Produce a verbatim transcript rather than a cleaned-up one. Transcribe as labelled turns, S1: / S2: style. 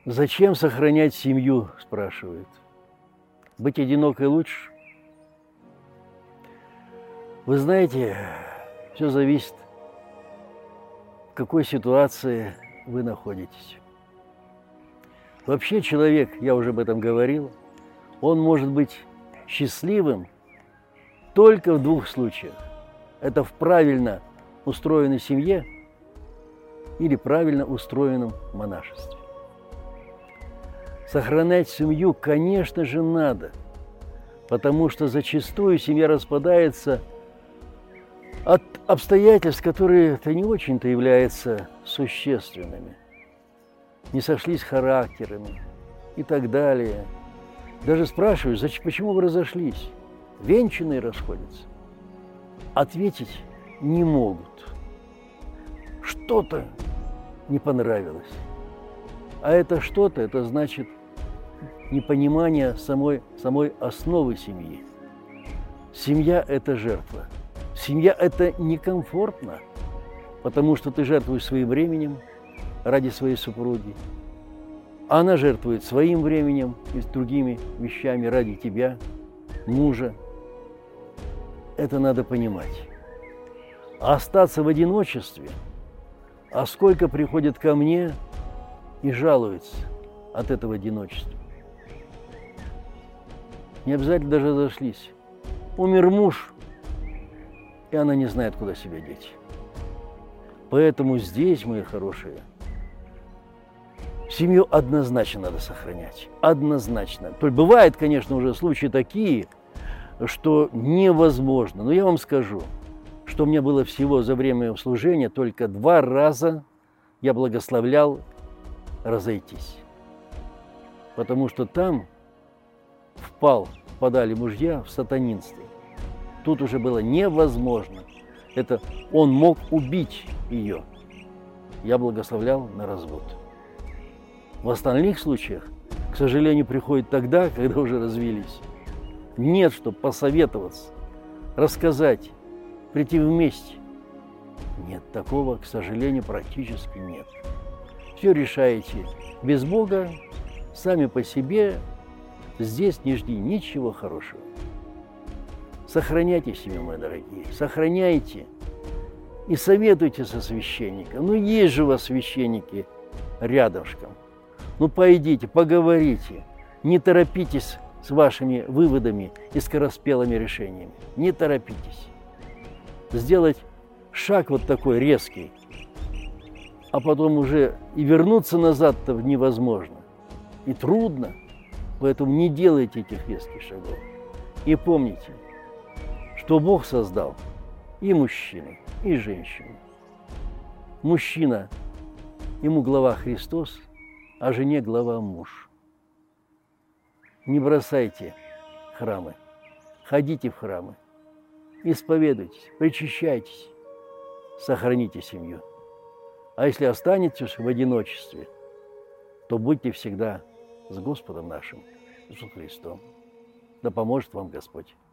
S1: Зачем сохранять семью, спрашивают. Быть одинокой лучше? Вы знаете, все зависит, в какой ситуации вы находитесь. Вообще человек, я уже об этом говорил, он может быть счастливым только в двух случаях. Это в правильно устроенной семье или правильно устроенном монашестве. Сохранять семью, конечно же, надо, потому что зачастую семья распадается от обстоятельств, которые-то не очень-то являются существенными. Не сошлись характерами и так далее. Даже спрашиваю, зачем, почему вы разошлись? Венчанные расходятся. Ответить не могут. Что-то не понравилось. А это что-то, это значит непонимание самой, самой основы семьи. Семья – это жертва. Семья – это некомфортно, потому что ты жертвуешь своим временем ради своей супруги. Она жертвует своим временем и другими вещами ради тебя, мужа. Это надо понимать. А остаться в одиночестве, а сколько приходит ко мне и жалуются от этого одиночества. Не обязательно даже разошлись. Умер муж, и она не знает, куда себя деть. Поэтому здесь, мои хорошие, семью однозначно надо сохранять. Однозначно. То есть бывают, конечно, уже случаи такие, что невозможно. Но я вам скажу, что у меня было всего за время служения только два раза я благословлял разойтись. Потому что там впал, впадали мужья в сатанинство. Тут уже было невозможно. Это он мог убить ее. Я благословлял на развод. В остальных случаях, к сожалению, приходит тогда, когда уже развелись. Нет, чтобы посоветоваться, рассказать, прийти вместе. Нет, такого, к сожалению, практически нет. Все решаете без Бога, сами по себе. Здесь не жди ничего хорошего. Сохраняйте семью, мои дорогие, сохраняйте. И советуйте со священником. Ну, есть же у вас священники рядышком. Ну, пойдите, поговорите. Не торопитесь с вашими выводами и скороспелыми решениями. Не торопитесь. Сделать шаг вот такой резкий, а потом уже и вернуться назад-то невозможно. И трудно. Поэтому не делайте этих резких шагов. И помните, что Бог создал и мужчину, и женщину. Мужчина, ему глава Христос, а жене глава муж. Не бросайте храмы, ходите в храмы, исповедуйтесь, причащайтесь, сохраните семью. А если останетесь в одиночестве, то будьте всегда с Господом нашим, Иисусом Христом. Да поможет вам Господь.